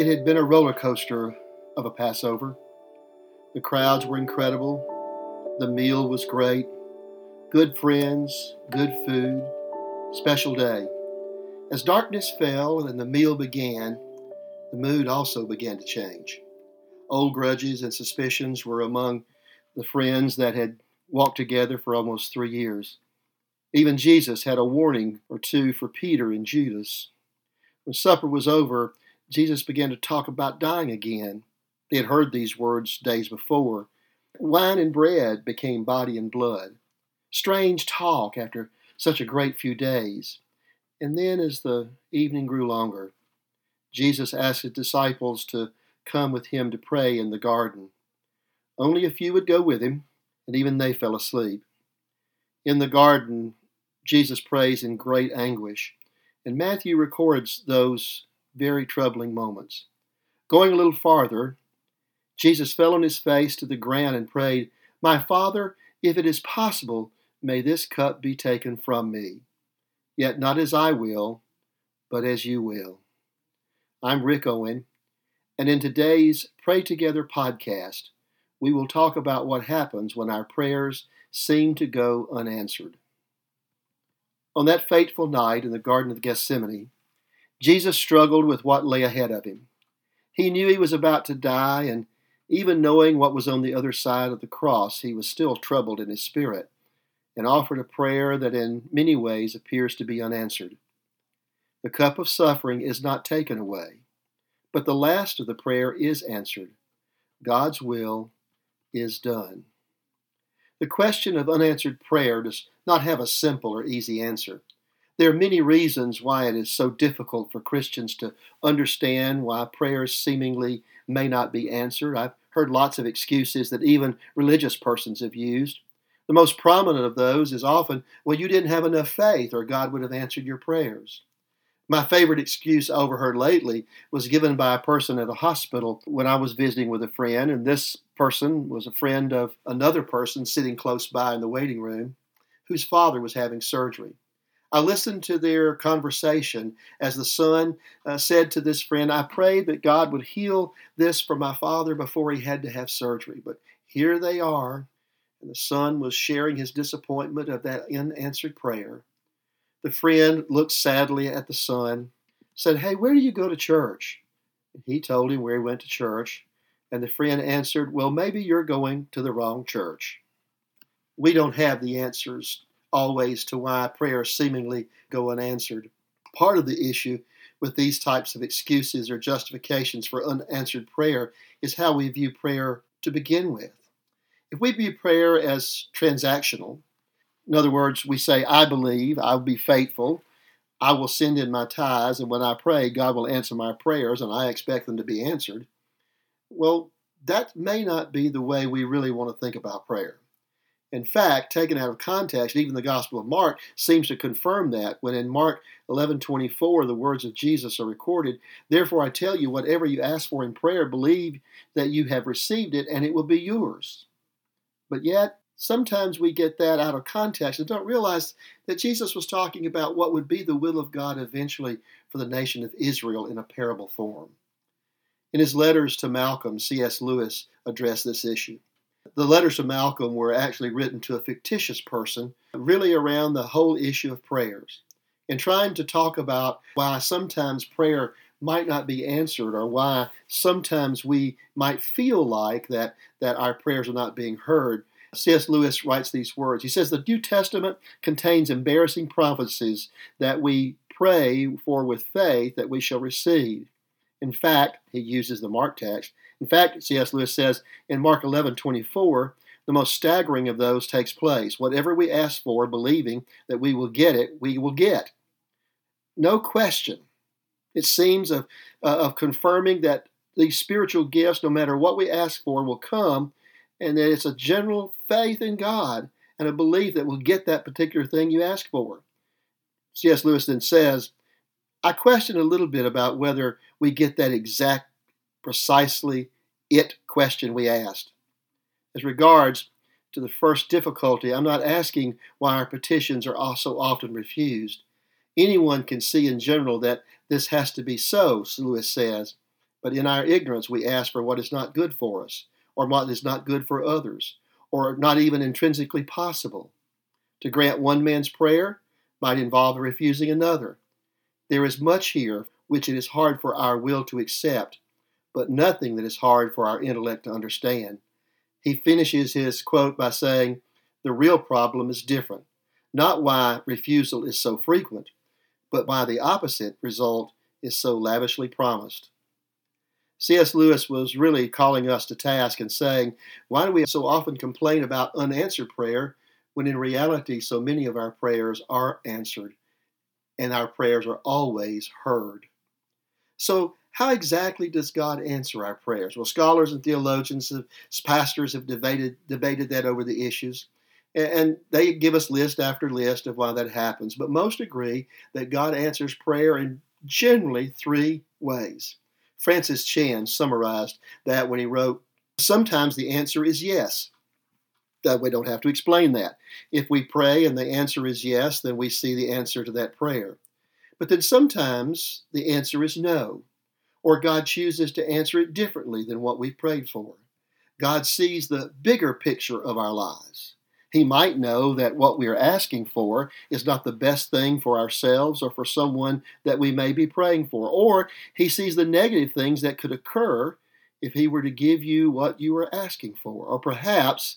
It had been a roller coaster of a Passover. The crowds were incredible. The meal was great. Good friends, good food, special day. As darkness fell and the meal began, the mood also began to change. Old grudges and suspicions were among the friends that had walked together for almost 3 years. Even Jesus had a warning or two for Peter and Judas. When supper was over, Jesus began to talk about dying again. They had heard these words days before. Wine and bread became body and blood. Strange talk after such a great few days. And then as the evening grew longer, Jesus asked his disciples to come with him to pray in the garden. Only a few would go with him, and even they fell asleep. In the garden, Jesus prays in great anguish, and Matthew records those very troubling moments. Going a little farther, Jesus fell on his face to the ground and prayed, "My Father, if it is possible, may this cup be taken from me. Yet not as I will, but as you will." I'm Rick Owen, and in today's Pray Together podcast, we will talk about what happens when our prayers seem to go unanswered. On that fateful night in the Garden of Gethsemane, Jesus struggled with what lay ahead of him. He knew he was about to die, and even knowing what was on the other side of the cross, he was still troubled in his spirit and offered a prayer that in many ways appears to be unanswered. The cup of suffering is not taken away, but the last of the prayer is answered. God's will is done. The question of unanswered prayer does not have a simple or easy answer. There are many reasons why it is so difficult for Christians to understand why prayers seemingly may not be answered. I've heard lots of excuses that even religious persons have used. The most prominent of those is often, well, you didn't have enough faith or God would have answered your prayers. My favorite excuse I overheard lately was given by a person at a hospital when I was visiting with a friend, and this person was a friend of another person sitting close by in the waiting room whose father was having surgery. I listened to their conversation as the son said to this friend, "I prayed that God would heal this for my father before he had to have surgery, but here they are." And the son was sharing his disappointment of that unanswered prayer. The friend looked sadly at the son, said, "Hey, where do you go to church?" And he told him where he went to church, and the friend answered, "Well, maybe you're going to the wrong church." We don't have the answers always to why prayers seemingly go unanswered. Part of the issue with these types of excuses or justifications for unanswered prayer is how we view prayer to begin with. If we view prayer as transactional, in other words, we say, "I believe, I will be faithful, I will send in my tithes, and when I pray, God will answer my prayers, and I expect them to be answered." Well, that may not be the way we really want to think about prayer. In fact, taken out of context, even the Gospel of Mark seems to confirm that when in Mark 11:24, the words of Jesus are recorded, "Therefore I tell you, whatever you ask for in prayer, believe that you have received it, and it will be yours." But yet, sometimes we get that out of context and don't realize that Jesus was talking about what would be the will of God eventually for the nation of Israel in a parable form. In his letters to Malcolm, C.S. Lewis addressed this issue. The letters to Malcolm were actually written to a fictitious person, really around the whole issue of prayers, and trying to talk about why sometimes prayer might not be answered, or why sometimes we might feel like that our prayers are not being heard. C.S. Lewis writes these words. He says, "The New Testament contains embarrassing prophecies that we pray for with faith that we shall receive. In fact," he uses the Mark text, "in fact," C.S. Lewis says, "in Mark 11:24, the most staggering of those takes place. Whatever we ask for, believing that we will get it, we will get." No question. It seems of confirming that these spiritual gifts, no matter what we ask for, will come, and that it's a general faith in God and a belief that we'll get that particular thing you ask for. C.S. Lewis then says, "I question a little bit about whether we get that exact, precisely it question we asked. As regards to the first difficulty, I'm not asking why our petitions are also often refused. Anyone can see in general that this has to be so," Lewis says. But in our ignorance, we ask for what is not good for us, or what is not good for others, or not even intrinsically possible. To grant one man's prayer might involve refusing another. There is much here which it is hard for our will to accept, but nothing that is hard for our intellect to understand. He finishes his quote by saying, the real problem is different, not why refusal is so frequent, but why the opposite result is so lavishly promised. C.S. Lewis was really calling us to task and saying, why do we so often complain about unanswered prayer when in reality so many of our prayers are answered and our prayers are always heard? So how exactly does God answer our prayers? Well, scholars and theologians, pastors have debated that over the issues, and they give us list after list of why that happens. But most agree that God answers prayer in generally three ways. Francis Chan summarized that when he wrote, sometimes the answer is yes. We don't have to explain that. If we pray and the answer is yes, then we see the answer to that prayer. But then sometimes the answer is no, or God chooses to answer it differently than what we prayed for. God sees the bigger picture of our lives. He might know that what we are asking for is not the best thing for ourselves or for someone that we may be praying for. Or he sees the negative things that could occur if he were to give you what you were asking for. Or perhaps,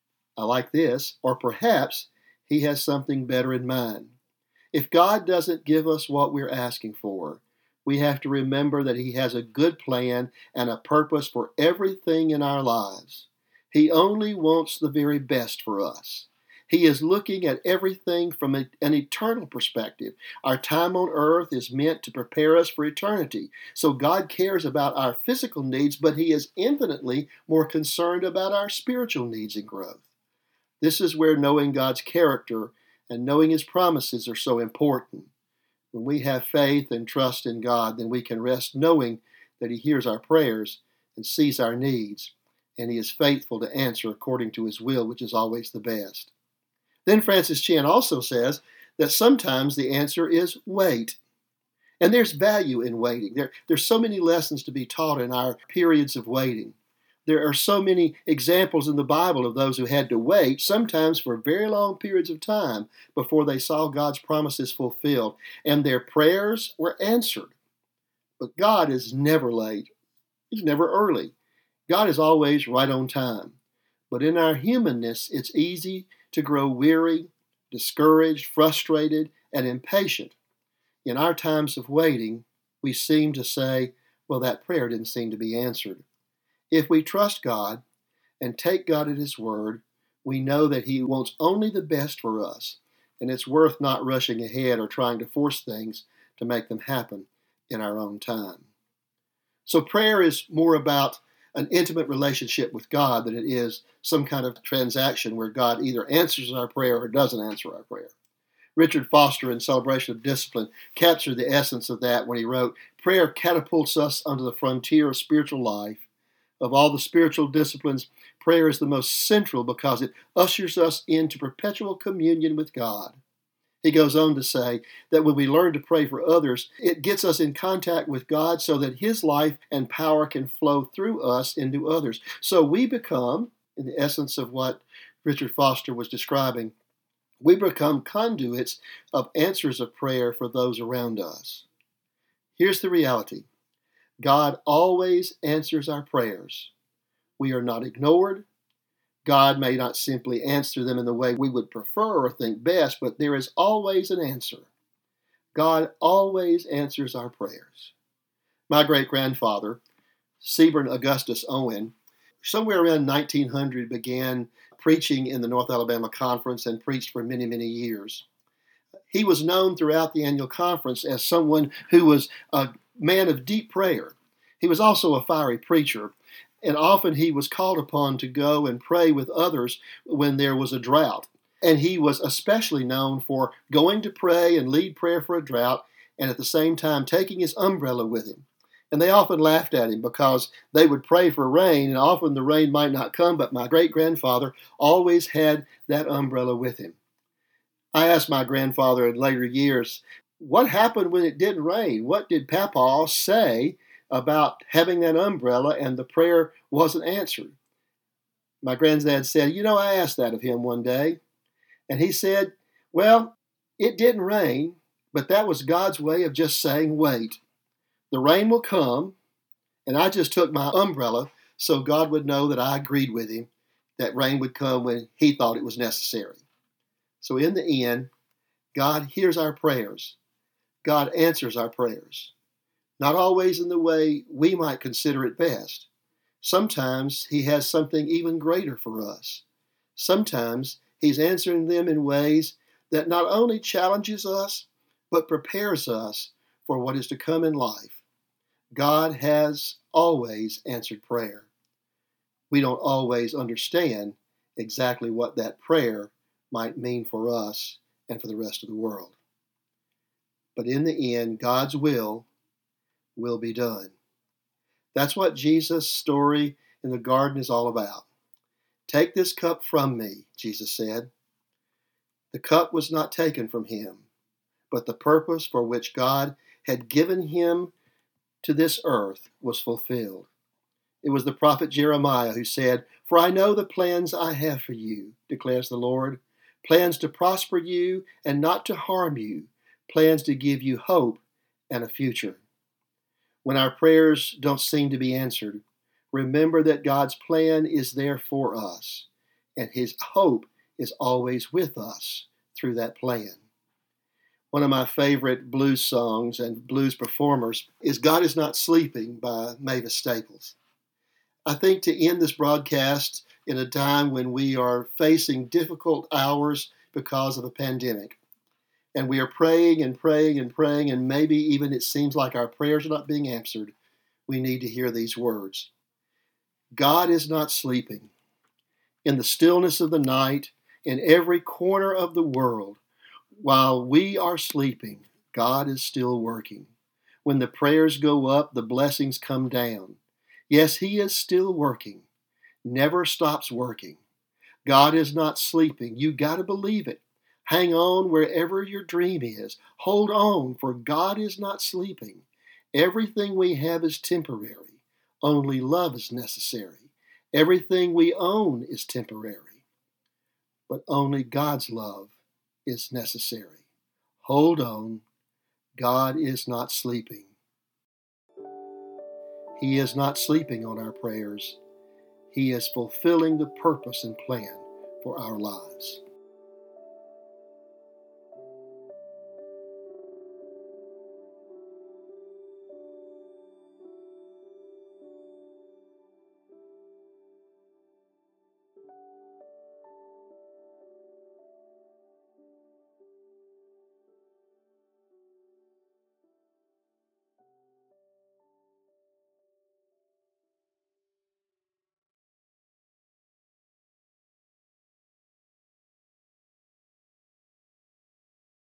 I like this, or perhaps he has something better in mind. If God doesn't give us what we're asking for, we have to remember that he has a good plan and a purpose for everything in our lives. He only wants the very best for us. He is looking at everything from an eternal perspective. Our time on earth is meant to prepare us for eternity. So God cares about our physical needs, but he is infinitely more concerned about our spiritual needs and growth. This is where knowing God's character and knowing his promises are so important. When we have faith and trust in God, then we can rest knowing that he hears our prayers and sees our needs, and he is faithful to answer according to his will, which is always the best. Then Francis Chan also says that sometimes the answer is wait. And there's value in waiting. There's so many lessons to be taught in our periods of waiting. There are so many examples in the Bible of those who had to wait, sometimes for very long periods of time, before they saw God's promises fulfilled, and their prayers were answered. But God is never late. He's never early. God is always right on time. But in our humanness, it's easy to grow weary, discouraged, frustrated, and impatient. In our times of waiting, we seem to say, well, that prayer didn't seem to be answered. If we trust God and take God at his word, we know that he wants only the best for us, and it's worth not rushing ahead or trying to force things to make them happen in our own time. So prayer is more about an intimate relationship with God than it is some kind of transaction where God either answers our prayer or doesn't answer our prayer. Richard Foster, in Celebration of Discipline, captured the essence of that when he wrote, prayer catapults us onto the frontier of spiritual life. Of all the spiritual disciplines, prayer is the most central because it ushers us into perpetual communion with God. He goes on to say that when we learn to pray for others, it gets us in contact with God so that his life and power can flow through us into others. So we become, in the essence of what Richard Foster was describing, we become conduits of answers of prayer for those around us. Here's the reality. God always answers our prayers. We are not ignored. God may not simply answer them in the way we would prefer or think best, but there is always an answer. God always answers our prayers. My great-grandfather, Sebern Augustus Owen, somewhere around 1900 began preaching in the North Alabama Conference and preached for many, many years. He was known throughout the annual conference as someone who was a man of deep prayer. He was also a fiery preacher, and often he was called upon to go and pray with others when there was a drought. And he was especially known for going to pray and lead prayer for a drought, and at the same time taking his umbrella with him. And they often laughed at him because they would pray for rain, and often the rain might not come, but my great-grandfather always had that umbrella with him. I asked my grandfather in later years, what happened when it didn't rain? What did Papa say about having that umbrella and the prayer wasn't answered. My granddad said, I asked that of him one day. And he said, well, it didn't rain, but that was God's way of just saying, wait. The rain will come, and I just took my umbrella so God would know that I agreed with him that rain would come when he thought it was necessary. So in the end, God hears our prayers. God answers our prayers. Not always in the way we might consider it best. Sometimes he has something even greater for us. Sometimes he's answering them in ways that not only challenges us, but prepares us for what is to come in life. God has always answered prayer. We don't always understand exactly what that prayer might mean for us and for the rest of the world. But in the end, God's will be done. That's what Jesus' story in the garden is all about. Take this cup from me, Jesus said. The cup was not taken from him, but the purpose for which God had given him to this earth was fulfilled. It was the prophet Jeremiah who said, "For I know the plans I have for you, declares the Lord, plans to prosper you and not to harm you, plans to give you hope and a future." When our prayers don't seem to be answered, remember that God's plan is there for us, and his hope is always with us through that plan. One of my favorite blues songs and blues performers is "God Is Not Sleeping" by Mavis Staples. I think to end this broadcast in a time when we are facing difficult hours because of a pandemic, and we are praying and praying and praying, and maybe even it seems like our prayers are not being answered, we need to hear these words. God is not sleeping. In the stillness of the night, in every corner of the world, while we are sleeping, God is still working. When the prayers go up, the blessings come down. Yes, he is still working, never stops working. God is not sleeping. You got to believe it. Hang on wherever your dream is. Hold on, for God is not sleeping. Everything we have is temporary. Only love is necessary. Everything we own is temporary. But only God's love is necessary. Hold on. God is not sleeping. He is not sleeping on our prayers. He is fulfilling the purpose and plan for our lives.